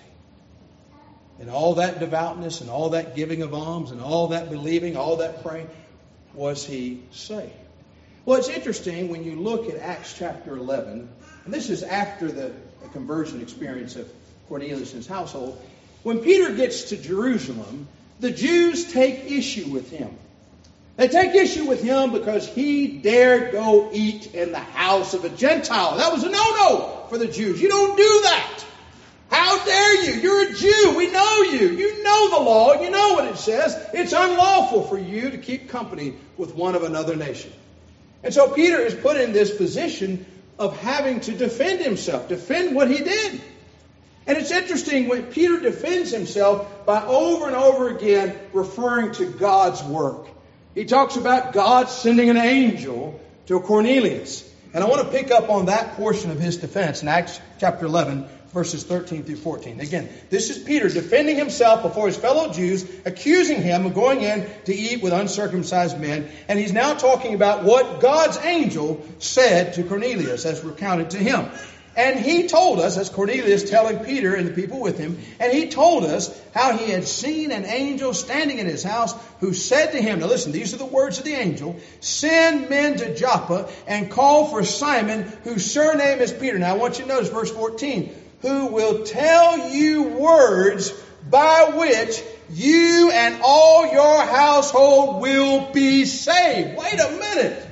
In all that devoutness and all that giving of alms and all that believing, all that praying, was he saved? Well, it's interesting when you look at Acts chapter 11, and this is after the conversion experience of Cornelius and his household. When Peter gets to Jerusalem, the Jews take issue with him. They take issue with him because he dared go eat in the house of a Gentile. That was a no-no for the Jews. You don't do that. How dare you? You're a Jew. We know you. You know the law. You know what it says. It's unlawful for you to keep company with one of another nation. And so Peter is put in this position of having to defend himself, defend what he did. And it's interesting when Peter defends himself by over and over again referring to God's work. He talks about God sending an angel to Cornelius. And I want to pick up on that portion of his defense in Acts chapter 11, verses 13 through 14. Again, this is Peter defending himself before his fellow Jews, accusing him of going in to eat with uncircumcised men. And he's now talking about what God's angel said to Cornelius as recounted to him. And he told us, as Cornelius telling Peter and the people with him, and he told us how he had seen an angel standing in his house who said to him, now listen, these are the words of the angel, send men to Joppa and call for Simon, whose surname is Peter. Now I want you to notice verse 14, who will tell you words by which you and all your household will be saved. Wait a minute.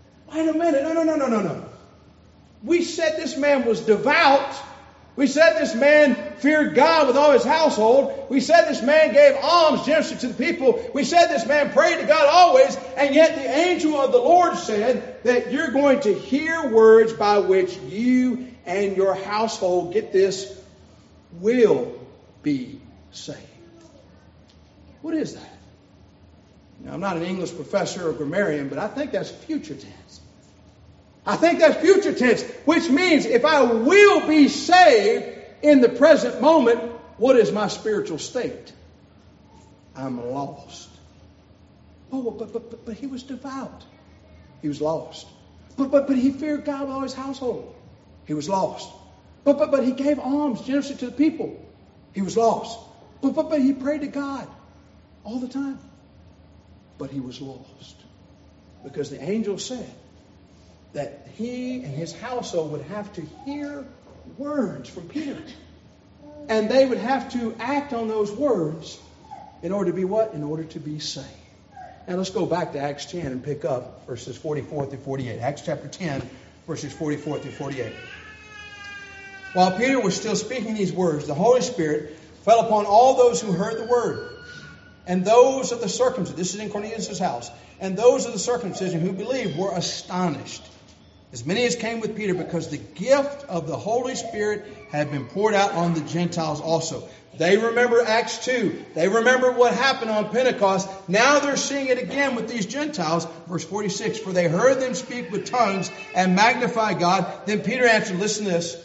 No. We said this man was devout. We said this man feared God with all his household. We said this man gave alms generously to the people. We said this man prayed to God always. And yet the angel of the Lord said that you're going to hear words by which you and your household, get this, will be saved. What is that? Now, I'm not an English professor or grammarian, but I think that's future tense. I think that's future tense, which means if I will be saved in the present moment, what is my spiritual state? I'm lost. Oh, but he was devout. He was lost. But he feared God with all his household. He was lost. But he gave alms generously to the people. He was lost. But he prayed to God all the time. But he was lost. Because the angel said that he and his household would have to hear words from Peter. And they would have to act on those words in order to be what? In order to be saved. Now let's go back to Acts 10 and pick up verses 44 through 48. Acts chapter 10, verses 44 through 48. While Peter was still speaking these words, the Holy Spirit fell upon all those who heard the word. And those of the circumcision, this is in Cornelius' house, and those of the circumcision who believed were astonished, as many as came with Peter, because the gift of the Holy Spirit had been poured out on the Gentiles also. They remember Acts 2. They remember what happened on Pentecost. Now they're seeing it again with these Gentiles. Verse 46, for they heard them speak with tongues and magnify God. Then Peter answered, listen to this.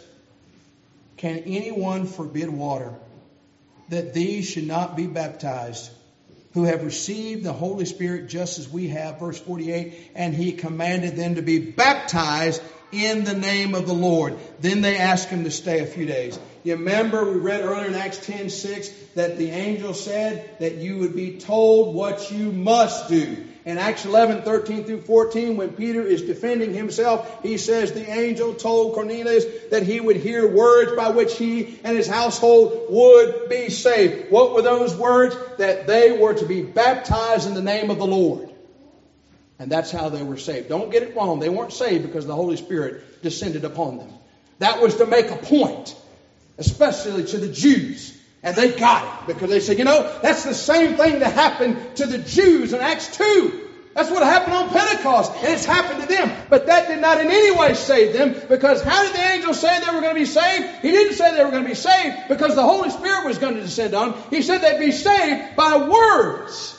Can anyone forbid water that these should not be baptized, who have received the Holy Spirit just as we have? Verse 48, and he commanded them to be baptized in the name of the Lord. Then they asked him to stay a few days. You remember we read earlier in Acts 10:6 that the angel said that you would be told what you must do. In Acts 11:13 through 14, when Peter is defending himself, he says the angel told Cornelius that he would hear words by which he and his household would be saved. What were those words? That they were to be baptized in the name of the Lord. And that's how they were saved. Don't get it wrong. They weren't saved because the Holy Spirit descended upon them. That was to make a point, especially to the Jews. And they got it because they said, that's the same thing that happened to the Jews in Acts 2. That's what happened on Pentecost, and it's happened to them. But that did not in any way save them, because how did the angel say they were going to be saved? He didn't say they were going to be saved because the Holy Spirit was going to descend on them. He said they'd be saved by words.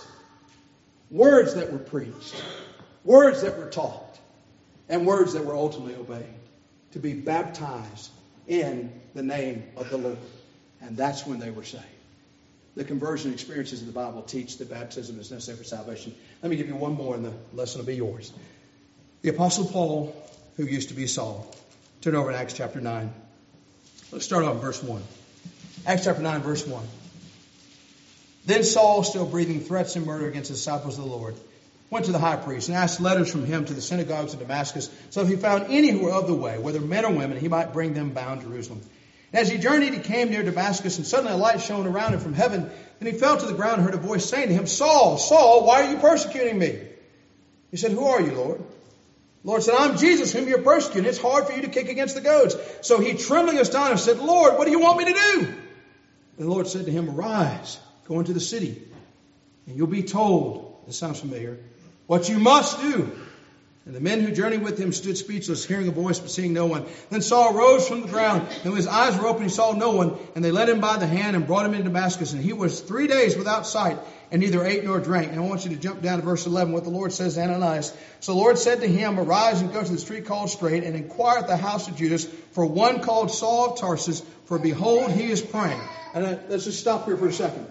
Words that were preached. Words that were taught. And words that were ultimately obeyed. To be baptized in the name of the Lord. And that's when they were saved. The conversion experiences of the Bible teach that baptism is necessary for salvation. Let me give you one more and the lesson will be yours. The Apostle Paul, who used to be Saul. Turn over to Acts chapter 9. Let's start off in verse 1. Acts chapter 9, verse 1. Then Saul, still breathing threats and murder against the disciples of the Lord, went to the high priest and asked letters from him to the synagogues of Damascus, so if he found any who were of the way, whether men or women, he might bring them bound to Jerusalem. And as he journeyed, he came near Damascus, and suddenly a light shone around him from heaven. Then he fell to the ground and heard a voice saying to him, Saul, Saul, why are you persecuting me? He said, who are you, Lord? The Lord said, I'm Jesus, whom you're persecuting. It's hard for you to kick against the goads. So he, trembling astonished, said, Lord, what do you want me to do? And the Lord said to him, arise, go into the city, and you'll be told, this sounds familiar, what you must do. And the men who journeyed with him stood speechless, hearing a voice but seeing no one. Then Saul rose from the ground, and when his eyes were open, he saw no one. And they led him by the hand and brought him into Damascus. And he was 3 days without sight, and neither ate nor drank. And I want you to jump down to verse 11, what the Lord says to Ananias. So the Lord said to him, arise and go to the street called Straight, and inquire at the house of Judas for one called Saul of Tarsus, for behold, he is praying. And let's just stop here for a second.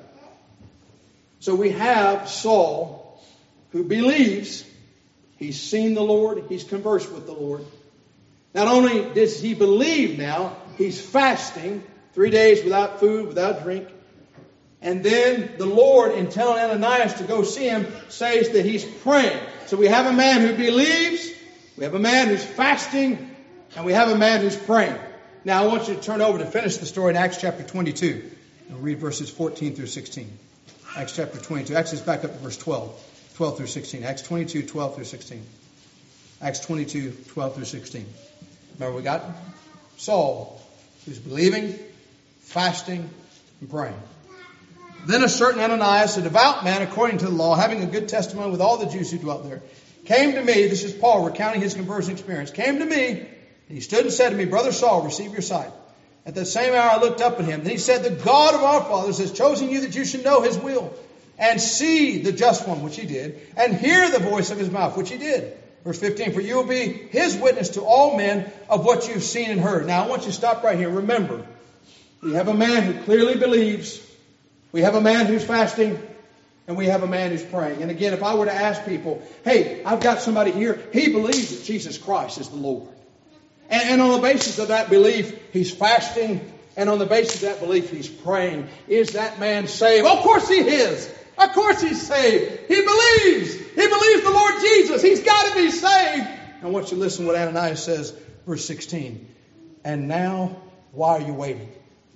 So we have Saul, who believes. He's seen the Lord. He's conversed with the Lord. Not only does he believe now, he's fasting 3 days without food, without drink. And then the Lord, in telling Ananias to go see him, says that he's praying. So we have a man who believes, we have a man who's fasting, and we have a man who's praying. Now I want you to turn over to finish the story in Acts chapter 22 and read verses 14 through 16. Acts chapter 22. Acts is back up to verse 12. 12 through 16. Acts 22, 12 through 16. Acts 22, 12 through 16. Remember, we got Saul, who's believing, fasting, and praying. Then a certain Ananias, a devout man according to the law, having a good testimony with all the Jews who dwelt there, came to me. This is Paul recounting his conversion experience. Came to me, and he stood and said to me, Brother Saul, receive your sight. At that same hour I looked up at him. Then he said, the God of our fathers has chosen you that you should know his will, and see the just one, which he did, and hear the voice of his mouth, which he did. Verse 15, for you will be his witness to all men of what you've seen and heard. Now I want you to stop right here. Remember, we have a man who clearly believes, we have a man who's fasting, and we have a man who's praying. And again, if I were to ask people, hey, I've got somebody here, he believes that Jesus Christ is the Lord. And on the basis of that belief, he's fasting, and on the basis of that belief, he's praying. Is that man saved? Of course he is. Of course he's saved. He believes. He believes the Lord Jesus. He's got to be saved. I want you to listen to what Ananias says, verse 16. And now, why are you waiting?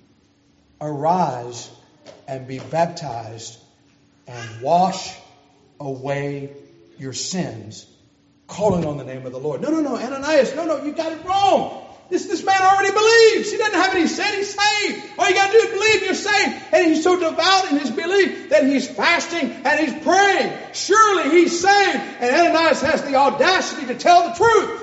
Arise and be baptized and wash away your sins, calling on the name of the Lord. No, Ananias, no, you got it wrong. This man already believes. He doesn't have any sin. He's saved. All you got to do is believe you're saved. And he's so devout in his belief that he's fasting and he's praying. Surely he's saved. And Ananias has the audacity to tell the truth.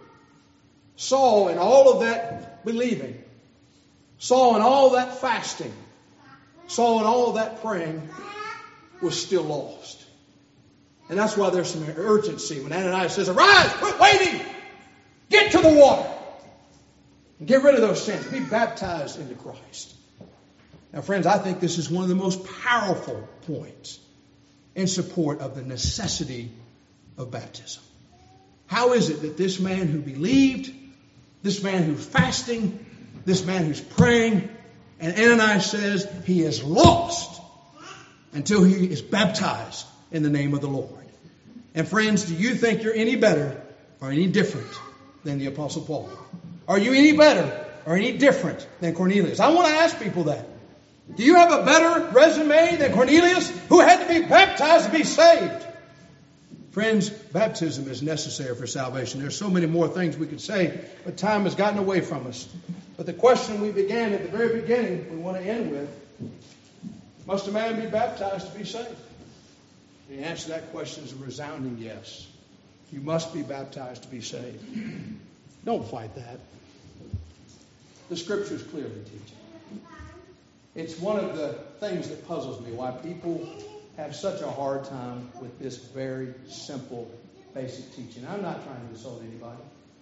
Saul, in all of that believing, Saul, in all that fasting, Saul, in all that praying, was still lost. And that's why there's some urgency when Ananias says, arise, quit waiting, get to the water, and get rid of those sins, be baptized into Christ. Now, friends, I think this is one of the most powerful points in support of the necessity of baptism. How is it that this man who believed, this man who's fasting, this man who's praying, and Ananias says he is lost until he is baptized in the name of the Lord? And friends, do you think you're any better or any different than the Apostle Paul? Are you any better or any different than Cornelius? I want to ask people that. Do you have a better resume than Cornelius, who had to be baptized to be saved? Friends, baptism is necessary for salvation. There's so many more things we could say, but time has gotten away from us. But the question we began at the very beginning, we want to end with, must a man be baptized to be saved? The answer to that question is a resounding yes. You must be baptized to be saved. Don't fight that. The Scriptures clearly teach it. It's one of the things that puzzles me, why people have such a hard time with this very simple, basic teaching. I'm not trying to insult anybody.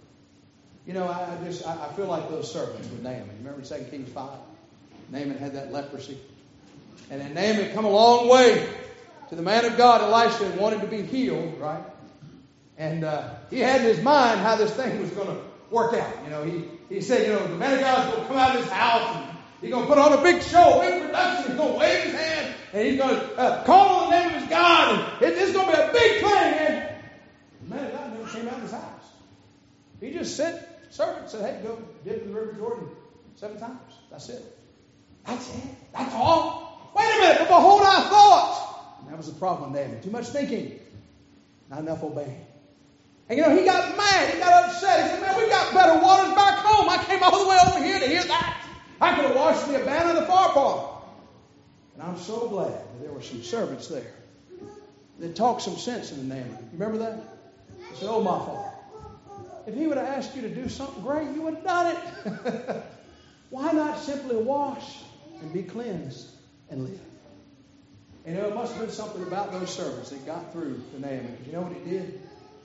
You know, I feel like those servants with Naaman. Remember 2 Kings 5? Naaman had that leprosy. And then Naaman had come a long way to the man of God, Elisha, and wanted to be healed, right? And he had in his mind how this thing was going to work out. You know, he said, you know, the man of God is going to come out of his house and he's going to put on a big show, a big production. He's going to wave his hand and he's going to call on the name of his God. And it's going to be a big thing. And the man of God never came out of his house. He just sent servants, said, hey, go dip in the River Jordan 7 times. That's it. That's it. That's all. Wait a minute, but behold, I thought. And that was the problem with Naaman. Too much thinking, not enough obeying. And you know, he got mad. He got upset. He said, man, we got better waters back home. I came all the way over here to hear that. I could have washed the Abana and the Pharpar. And I'm so glad that there were some servants there that talked some sense into Naaman. You remember that? He said, oh, my father, if he would have asked you to do something great, you would have done it. Why not simply wash and be cleansed and live? And you know, it must have been something about those servants that got through to Naaman. Because you know what he did?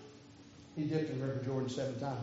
He dipped in the River Jordan 7 times.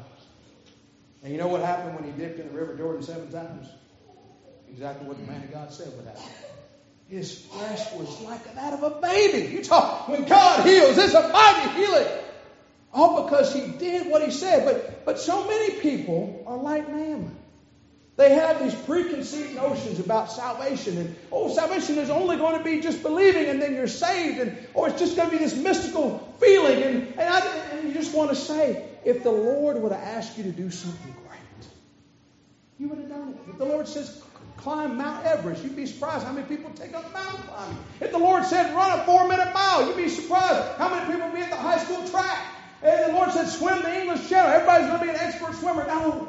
And you know what happened when he dipped in the River Jordan 7 times? Exactly what the man of God said would happen. His flesh was like that of a baby. You talk, when God heals, it's a mighty healing. All because he did what he said. But so many people are like Naaman. They have these preconceived notions about salvation. And, salvation is only going to be just believing and then you're saved. And, it's just going to be this mystical feeling. And you just want to say, if the Lord would have asked you to do something great, you would have done it. If the Lord says, climb Mount Everest, you'd be surprised how many people take up mountain climbing. If the Lord said, run a 4-minute mile, you'd be surprised how many people be at the high school track. And the Lord said, swim the English Channel. Everybody's going to be an expert swimmer. No.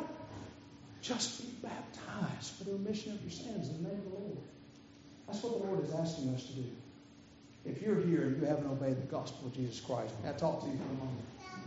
Just be baptized for the remission of your sins in the name of the Lord. That's what the Lord is asking us to do. If you're here and you haven't obeyed the gospel of Jesus Christ, may I talk to you for a moment?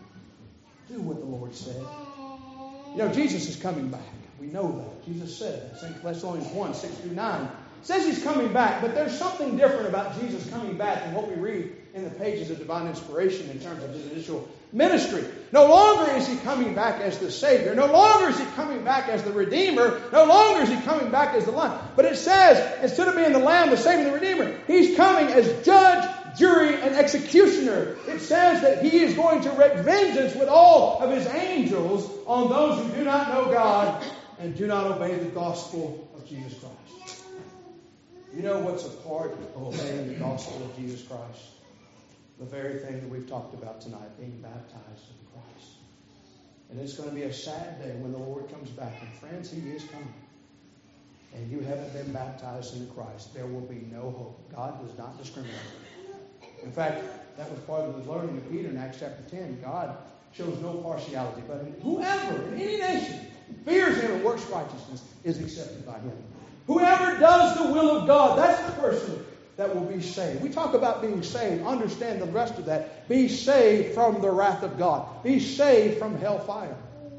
Do what the Lord said. You know, Jesus is coming back. We know that. Jesus said that. 2 Thessalonians 1, 6-9. It says he's coming back, but there's something different about Jesus coming back than what we read in the pages of divine inspiration in terms of his initial ministry. No longer is he coming back as the Savior. No longer is he coming back as the Redeemer. No longer is he coming back as the Lamb. But it says, instead of being the Lamb, the Savior, and the Redeemer, he's coming as judge, jury, and executioner. It says that he is going to wreak vengeance with all of his angels on those who do not know God and do not obey the gospel of Jesus Christ. You know what's a part of obeying the gospel of Jesus Christ? The very thing that we've talked about tonight, being baptized in Christ. And it's going to be a sad day when the Lord comes back. And friends, he is coming. And you haven't been baptized into Christ. There will be no hope. God does not discriminate. In fact, that was part of the learning of Peter in Acts chapter 10. God shows no partiality. But whoever in any nation fears him and works righteousness is accepted by him. Whoever does the will of God, that's the person that will be saved. We talk about being saved. Understand the rest of that. Be saved from the wrath of God. Be saved from hellfire.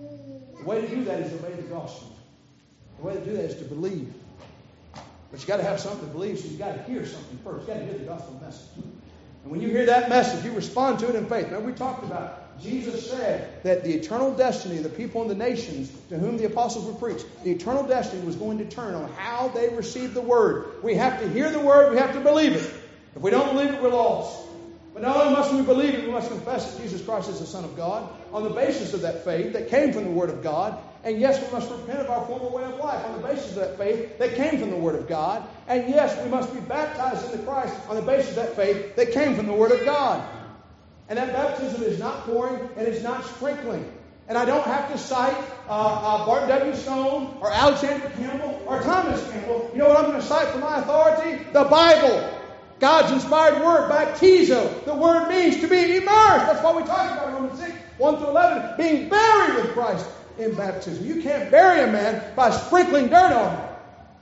The way to do that is to obey the gospel. The way to do that is to believe. But you got to have something to believe, so you got to hear something first. You got to hear the gospel message. And when you hear that message, you respond to it in faith. Remember we talked about, Jesus said that the eternal destiny of the people and the nations to whom the apostles were preached, the eternal destiny was going to turn on how they received the word. We have to hear the word, we have to believe it. If we don't believe it, we're lost. But not only must we believe it, we must confess that Jesus Christ is the Son of God on the basis of that faith that came from the Word of God. And yes, we must repent of our former way of life on the basis of that faith that came from the Word of God. And yes, we must be baptized into Christ on the basis of that faith that came from the Word of God. And that baptism is not pouring and it's not sprinkling. And I don't have to cite Barton W. Stone or Alexander Campbell or Thomas Campbell. You know what I'm going to cite for my authority? The Bible. God's inspired word, baptizo. The word means to be immersed. That's what we talk about in Romans 6, 1-11. Being buried with Christ in baptism. You can't bury a man by sprinkling dirt on him.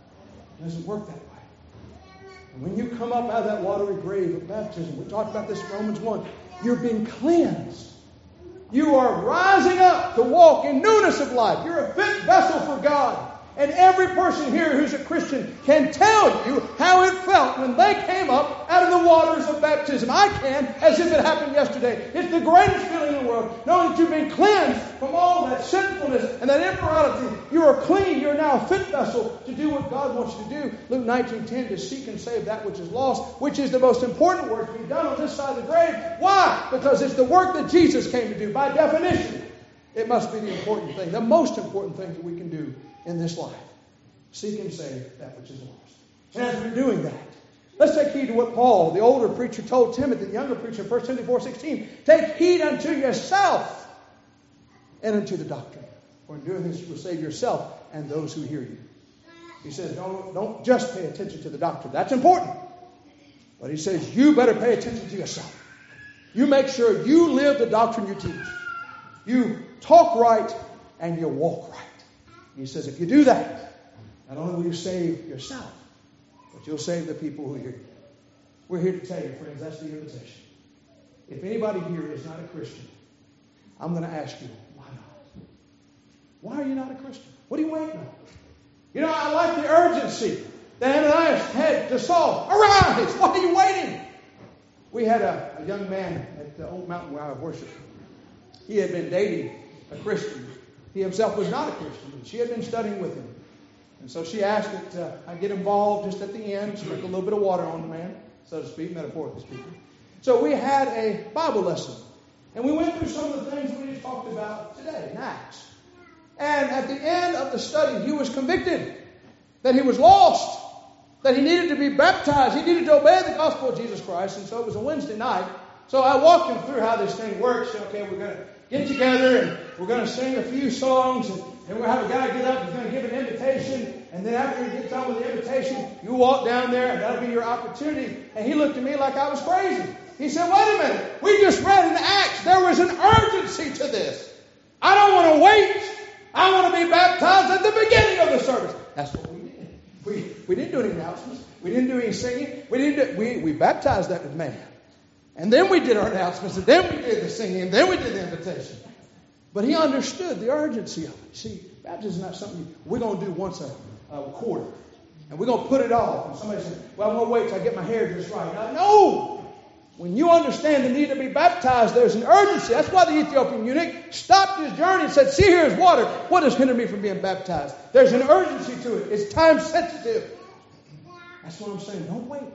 It doesn't work that way. And when you come up out of that watery grave of baptism, we talked about this in Romans 1, you're being cleansed. You are rising up to walk in newness of life. You're a fit vessel for God. And every person here who's a Christian can tell you how it felt when they came up out of the waters of baptism. I can, as if it happened yesterday. It's the greatest feeling in the world, knowing that you've been cleansed from all that sinfulness and that immorality. You are clean. You're now a fit vessel to do what God wants you to do. Luke 19:10, to seek and save that which is lost, which is the most important work to be done on this side of the grave. Why? Because it's the work that Jesus came to do. By definition, it must be the important thing, the most important thing that we can do in this life. Seek and save that which is lost. And as we're doing that, let's take heed to what Paul, the older preacher, told Timothy, the younger preacher, 1 Timothy 4:16. Take heed unto yourself and unto the doctrine. For in doing this you will save yourself and those who hear you. He says, don't just pay attention to the doctrine. That's important. But he says, you better pay attention to yourself. You make sure you live the doctrine you teach. You talk right and you walk right. He says, if you do that, not only will you save yourself, but you'll save the people who hear you. We're here to tell you, friends, that's the invitation. If anybody here is not a Christian, I'm going to ask you, why not? Why are you not a Christian? What are you waiting on? You know, I like the urgency that Ananias had to Saul. Arise! Why are you waiting? We had a young man at the old mountain where I worship. He had been dating a Christian. He himself was not a Christian, but she had been studying with him. And so she asked that I get involved just at the end, sprinkle a little bit of water on the man, so to speak, metaphorically speaking. So we had a Bible lesson. And we went through some of the things we just talked about today in Acts. And at the end of the study, he was convicted that he was lost, that he needed to be baptized, he needed to obey the gospel of Jesus Christ. And so it was a Wednesday night. So I walked him through how this thing works. Okay, we're going to get together and we're going to sing a few songs and we're going to have a guy get up, he's going to give an invitation, and then after he gets done with the invitation, you walk down there and that'll be your opportunity. And he looked at me like I was crazy. He said, wait a minute, we just read in Acts, there was an urgency to this. I don't want to wait. I want to be baptized at the beginning of the service. That's what we did. We didn't do any announcements. We didn't do any singing. We baptized that man. And then we did our announcements, and then we did the singing, and then we did the invitation. But he understood the urgency of it. See, baptism is not something we're going to do once a quarter. And we're going to put it off. And somebody says, well, I'm going to wait till I get my hair just right. No! When you understand the need to be baptized, there's an urgency. That's why the Ethiopian eunuch stopped his journey and said, see, here's water. What has hindered me from being baptized? There's an urgency to it. It's time sensitive. That's what I'm saying. Don't wait.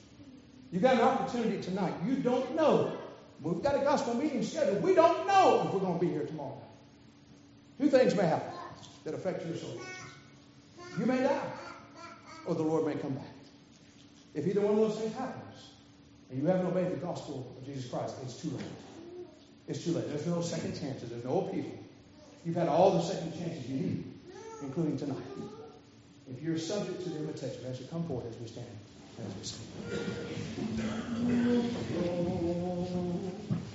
You got an opportunity tonight. You don't know. We've got a gospel meeting scheduled. We don't know if we're going to be here tomorrow. Two things may happen that affect your soul. You may die, or the Lord may come back. If either one of those things happens, and you haven't obeyed the gospel of Jesus Christ, it's too late. It's too late. There's no second chances. There's no appeal. You've had all the second chances you need, including tonight. If you're subject to the invitation, as you come forward as we stand, as we sing.